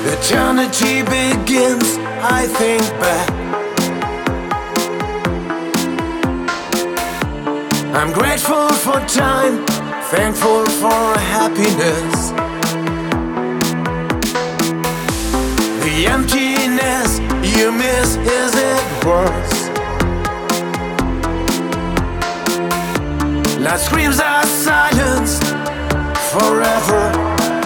Eternity begins, I think back. I'm grateful for time, thankful for happiness. The emptiness you miss, is it worse? Loud screams are silenced forever.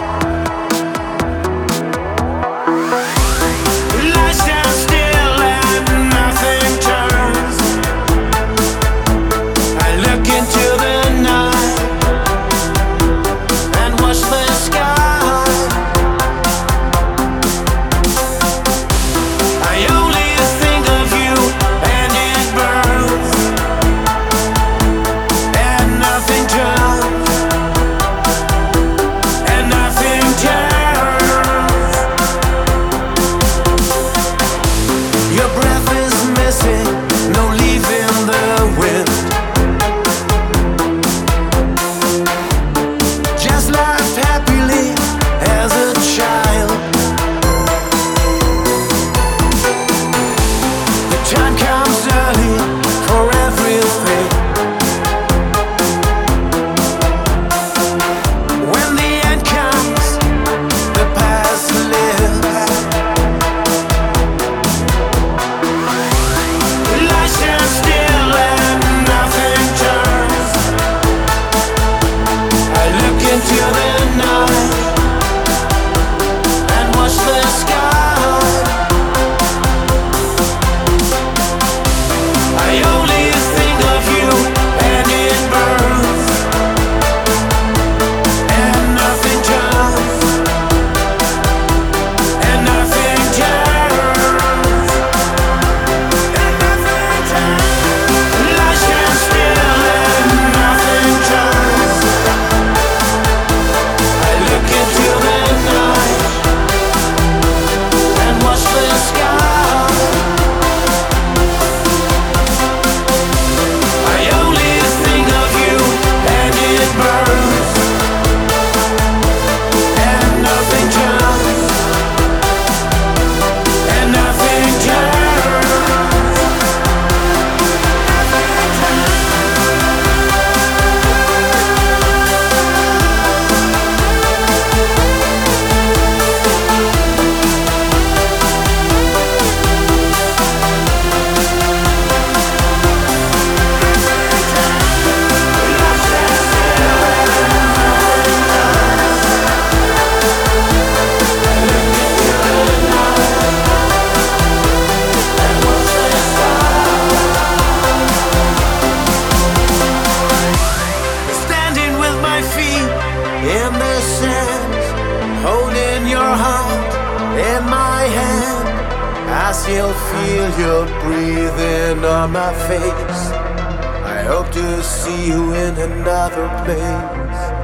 In the sand, holding your heart in my hand, I still feel your breathing on my face. I hope to see you in another place.